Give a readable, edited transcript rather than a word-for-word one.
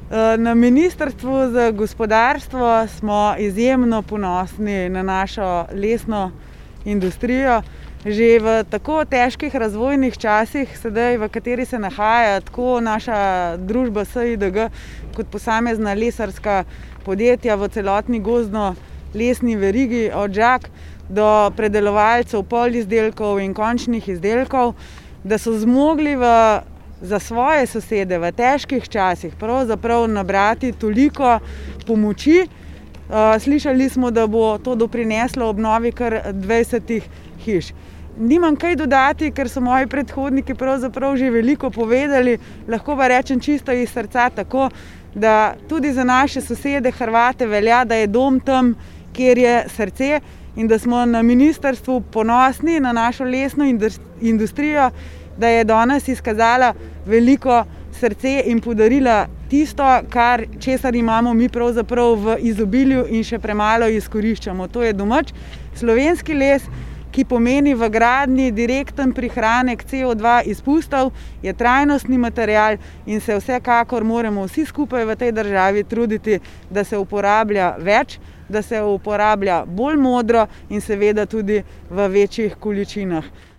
Na Ministrstvu za gospodarstvo smo izjemno ponosni na našo lesno industrijo. Že v tako težkih razvojnih časih, sedaj v kateri se nahaja tako naša družba SiDG kot posamezna lesarska podjetja v celotni gozdno-lesni verigi od žag do predelovalcev polizdelkov in končnih izdelkov, da so zmogli za svoje sosede v težkih časih pravzaprav nabrati toliko pomoči. Slišali smo, da bo to doprineslo obnovi kar 20 hiš. Nimam kaj dodati, ker so moji predhodniki pravzaprav že veliko povedali, lahko pa rečem čisto iz srca tako, da tudi za naše sosede Hrvate velja, da je dom tam, kjer je srce, in da smo na ministrstvu ponosni na našo lesno industrijo, da je danes izkazala veliko srce in podarila tisto, česar imamo mi pravzaprav v izobilju in še premalo izkoriščamo. To je domač slovenski les, ki pomeni v gradnji direkten prihranek CO2 izpustov, je trajnostni material in se vsekakor moramo vsi skupaj v tej državi truditi, da se uporablja več, da se uporablja bolj modro in seveda tudi v večjih količinah.